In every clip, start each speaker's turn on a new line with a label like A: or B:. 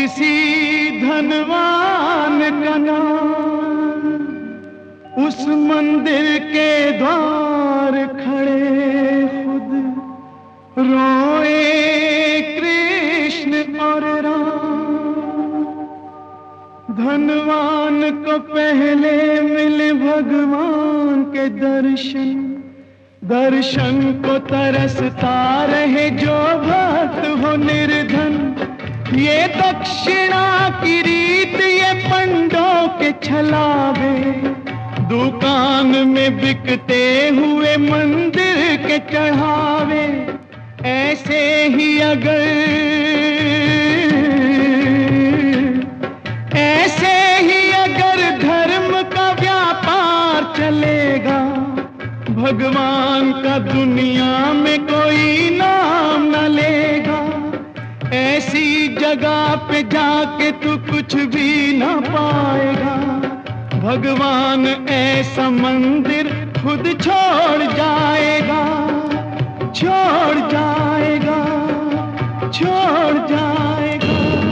A: किसी धनवान का नाम उस मंदिर के द्वार खड़े खुद रोए कृष्ण और राम। धनवान को पहले मिले भगवान के दर्शन, दर्शन को तरसता रहे जो भक्त हो निर्धन। ये दक्षिणा की रीत ये पंडों के छलावे, दुकान में बिकते हुए मंदिर के चढ़ावे। ऐसे ही अगर धर्म का व्यापार चलेगा, भगवान का दुनिया में कोई नाम न लेगा। ऐसी जगह पे जाके तू कुछ भी न पाएगा। भगवान ऐसा मंदिर खुद छोड़ जाएगा, छोड़ जाएगा, छोड़ जाएगा।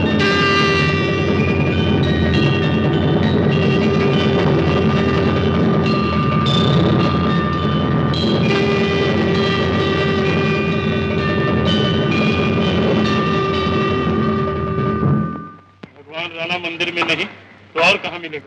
B: राणा मंदिर में नहीं तो और कहाँ मिलेगा?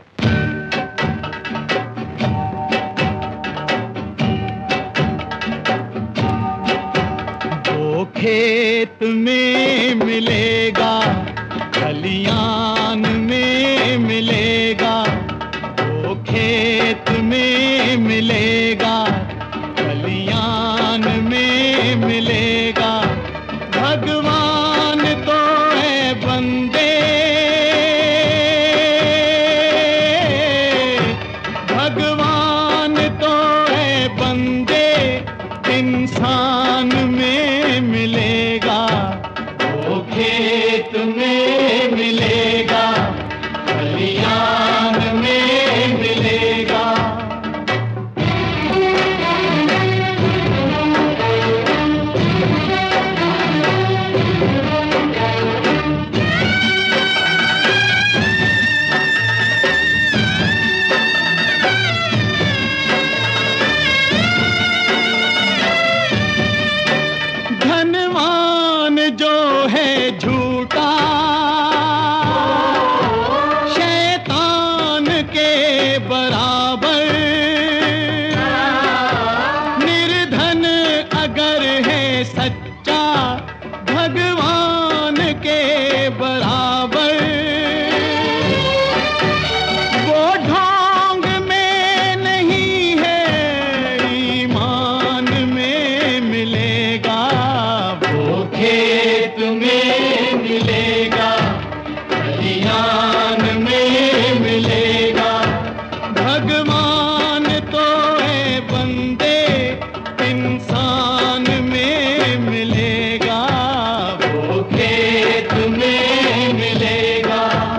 A: वो खेत में मिलेगा, खलियान में मिलेगा। वो खेत में मिलेगा, खलियान में मिलेगा। भगवान तो है बंदे, इंसान में मिलेगा। वो खेत में मिलेगा, खलियान में मिलेगा। धनवान जो है झूठा, शैतान के बराबर। निर्धन अगर है सच्चा, भगवान के बराबर। वो ढोंग में नहीं है, ईमान में मिलेगा। खेत में मिलेगा, खलियान में मिलेगा। भगवान तो है बंदे, इंसान में मिलेगा। वो खेत में मिलेगा।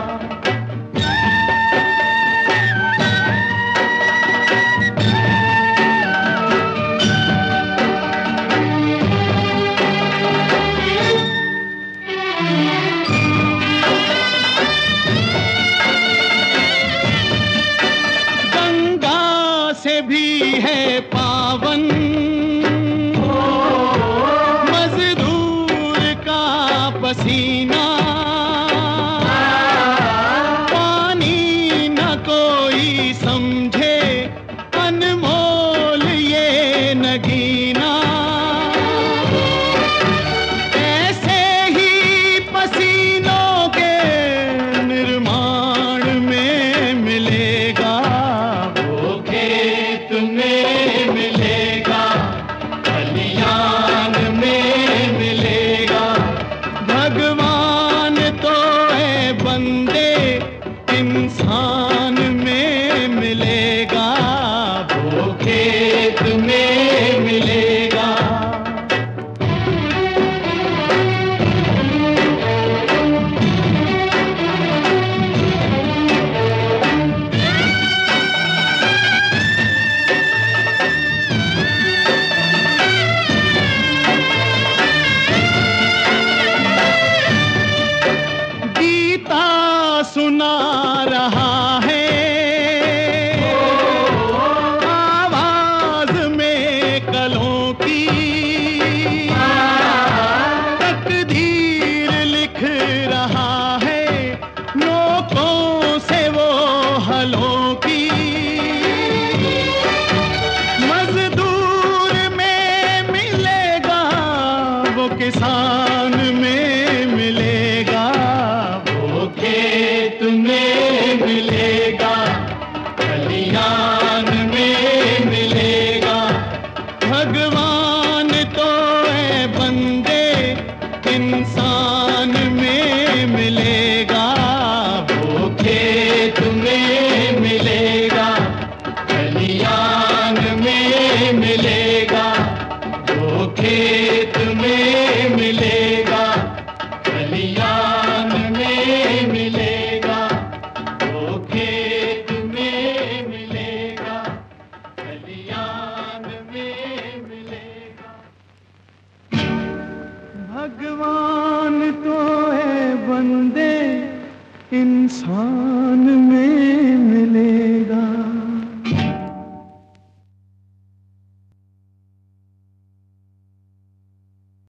A: से भी है पावन मजदूर का पसीना। पानी न कोई समझे, अनमोल ये नगीना। ऐसे ही पसीनों के निर्माण में मिलेगा। खेत में मिलेगा, खलियान में मिलेगा। भगवान खलियान में मिलेगा, वो खेत में मिलेगा, खलियान में मिलेगा, वो खेत में मिलेगा, खलियान में मिलेगा, वो खेत में मिलेगा, खलियान में मिलेगा। भगवान तो है बंदे इंसान में मिले।